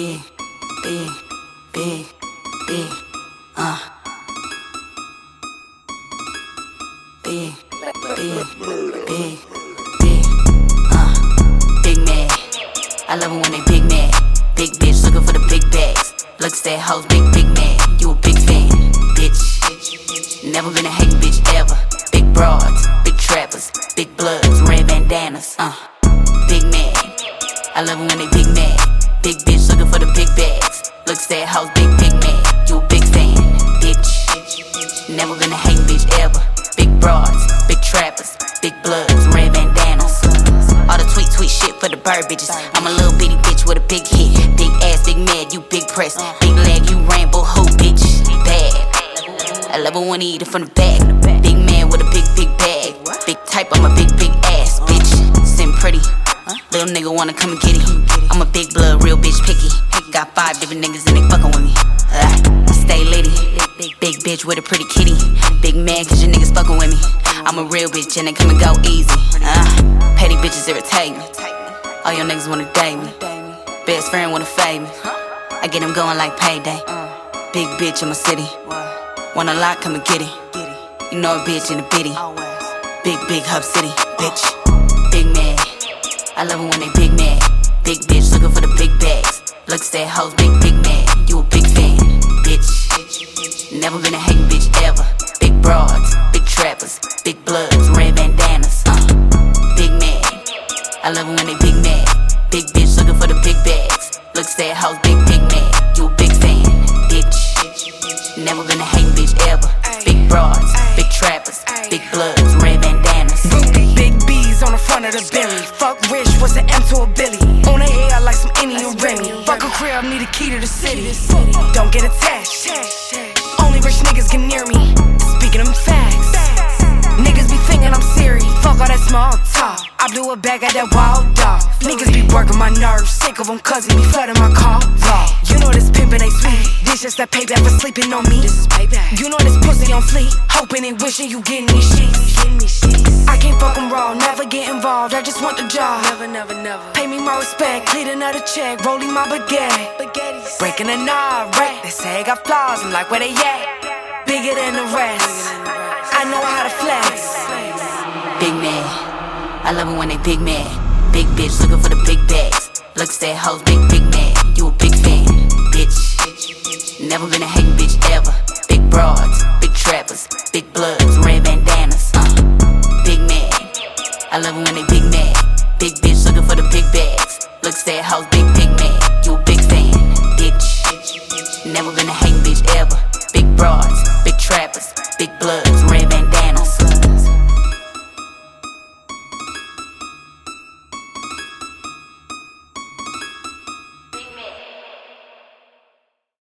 big, big, big, big, big, big, big, big, big mad. I love it when they big mad. Big bitch looking for the big bags. Looks at hoes, big mad. You a big fan, bitch. Never been a hating bitch ever. Big broads, big trappers, big bloods, red bandanas. Big mad. I love it when they big mad. Big bitch looking for the big bags. Looks at house, big mad. You a big fan, bitch. Never been a hating bitch ever. Big broads, big trappers, big bloods, red bandanas. All the tweet shit for the bird bitches. I'm a little bitty bitch with a big hit. Big ass, big mad, you big press. Big leg, you Rambo hoe, bitch. Bad. I love it when he eat it from the back. Big man with a big bag. Big type, I'm a big ass, bitch. Sitting pretty. Little nigga wanna come and get it. I'm a big blood, real bitch picky. Got 5 different niggas and they fucking with me. Stay litty. Big bitch with a pretty kitty. Big man cause your niggas fucking with me. I'm a real bitch and they come and go easy. Petty bitches irritate me. All your niggas wanna date me. Best friend wanna fade me. I get them going like payday. Big bitch in my city. Want a lot, come and get it. You know a bitch in the bitty. Big hub city, bitch. Big man. I love it when they big mad. Big bitch looking for the big bags. Looks at hoes, big mad. You a big fan, bitch. Never been a hating bitch ever. Big broads, big trappers, big bloods, red bandanas. Big mad. I love it when they big mad. Big bitch looking for the big bags. Looks at hoes, big mad. You a big fan, bitch. Never been a hating bitch ever. Big broads, big trappers, big bloods, red bandanas. Big B's on the front of the Bentley. Fuck rich, what's the M to a Billy? On the head, I like some Indian Remy. Fuck a crib, need a key to the city. Don't get attached. Only rich niggas get near me. Speaking them facts. Niggas be thinking I'm serious. Fuck all that small talk. I blew a bag at that wild dog. Niggas be working my nerves. Sick of them cause it be flooding my car. You know this pimpin' ain't sweet. This just that payback for sleeping on me. This is payback. You know this pussy on fleek. Hoping and wishing you getting these sheets. I can't fuck 'em raw, never get involved. I just want the job. Never. Pay me my respect, clean another check, rolling my baguette. Breaking a knob, right? They say I got flaws, I'm like, where they at? Bigger than the rest. I know how to flex. Big man. I love it when they big mad. Big bitch looking for the big bags. Looks at hoes, big mad. You a big fan, bitch. Never been a hating bitch ever. Big broads, big trappers, big bloods, red bandanas. Big man. I love it when they big mad. Big bitch looking for the big bags. Looks at hoes, big mad.